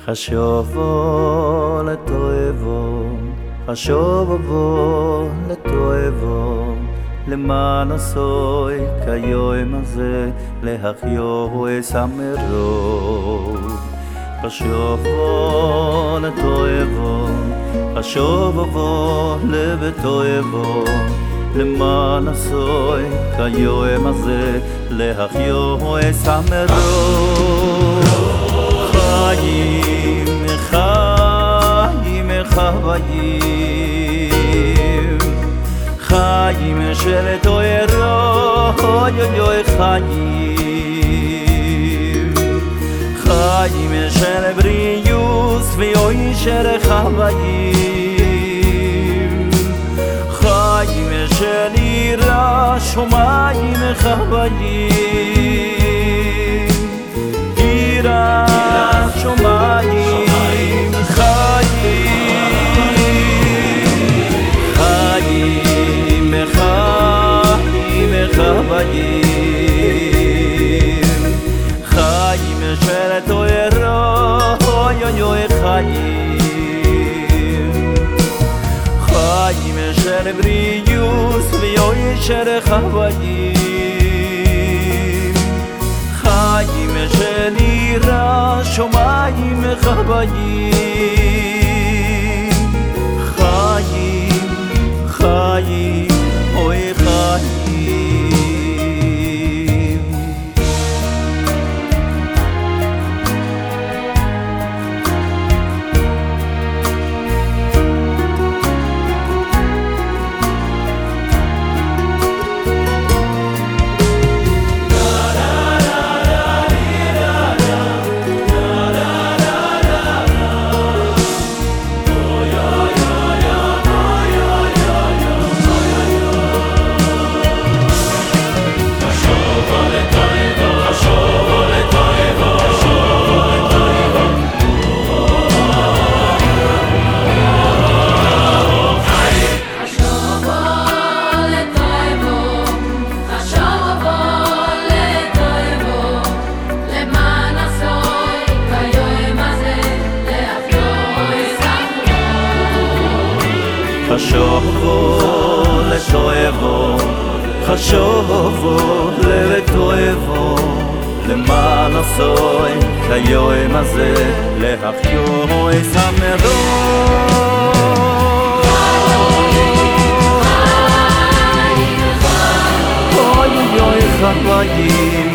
חשובו לטובו, חשובו לטובו, למען עשוי כיום הזה להחיו סמרוב. חשובו לטובו, חשובו לבטובו, למען עשוי כיום הזה להחיו סמרוב. חיים, חיים, חיים, חיים של תוירו, יוי חיים, חיים של בריאוס ויוי של חיים, חיים של יראה שמיים חיים, יראה שמיים חיים, חיים, חיים, חיים, חיים של תוירו, יוי חיים, חיים של בריאוס ויוי של חיים, חיים של יראה שמיים חיים, חיים, חיים, אוי חיים. חשובו לטובו, חשובו לטובו, למען עשוי כיום הזה להחיו סמרוב. אוי אוי חיים,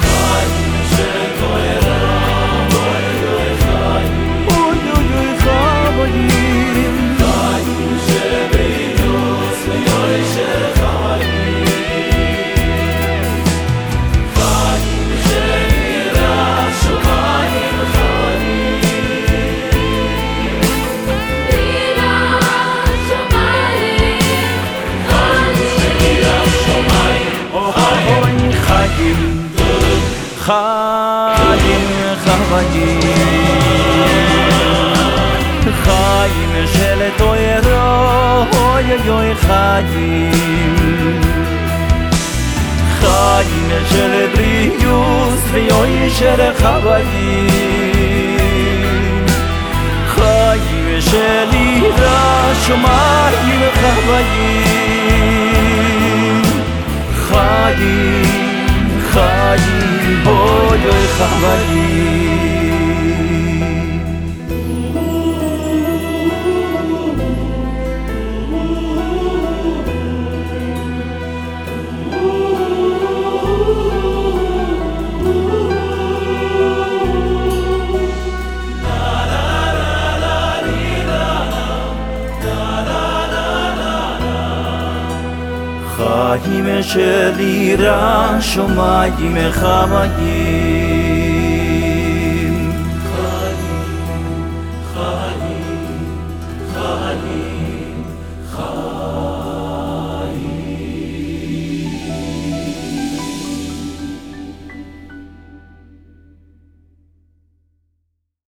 חיים, חיים, חיים של תוירו, יוי חיים, חיים של בריאוס ויוי של חיים, חיים של יראה שמיים חיים, חיים, חיים, אוי אוי חיים. חיים של יראה שמיים חיים,